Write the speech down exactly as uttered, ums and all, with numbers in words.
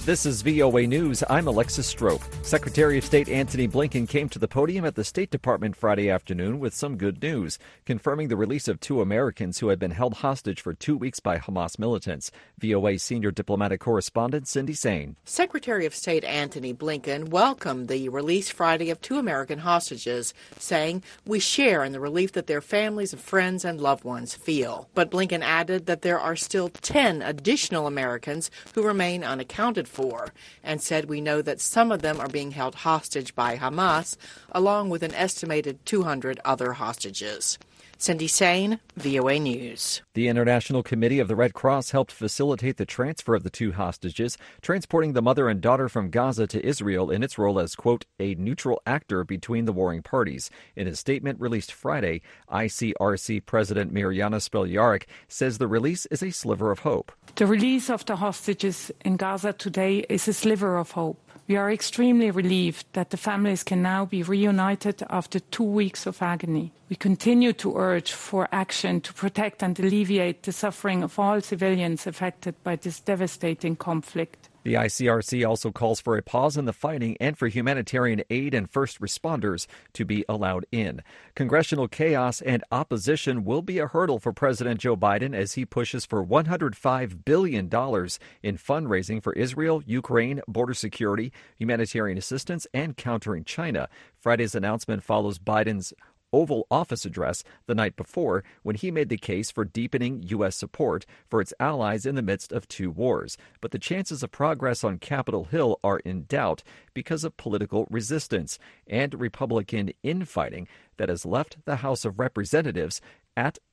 This is V O A News. I'm Alexis Strope. Secretary of State Antony Blinken came to the podium at the State Department Friday afternoon with some good news, confirming the release of two Americans who had been held hostage for two weeks by Hamas militants. V O A senior diplomatic correspondent Cindy Sain. Secretary of State Antony Blinken welcomed the release Friday of two American hostages, saying, "We share in the relief that their families and friends and loved ones feel." But Blinken added that there are still ten additional Americans who remain unaccounted for. For, and said we know that some of them are being held hostage by Hamas, along with an estimated two hundred other hostages. Cindy Sain, V O A News. The International Committee of the Red Cross helped facilitate the transfer of the two hostages, transporting the mother and daughter from Gaza to Israel in its role as, quote, a neutral actor between the warring parties. In a statement released Friday, I C R C President Mirjana Spoljaric says the release is a sliver of hope. The release of the hostages in Gaza today is a sliver of hope. We are extremely relieved that the families can now be reunited after two weeks of agony. We continue to urge for action to protect and alleviate the suffering of all civilians affected by this devastating conflict. The I C R C also calls for a pause in the fighting and for humanitarian aid and first responders to be allowed in. Congressional chaos and opposition will be a hurdle for President Joe Biden as he pushes for one hundred five billion dollars in fundraising for Israel, Ukraine, border security, humanitarian assistance, and countering China. Friday's announcement follows Biden's Oval Office address the night before when he made the case for deepening U S support for its allies in the midst of two wars. But the chances of progress on Capitol Hill are in doubt because of political resistance and Republican infighting that has left the House of Representatives at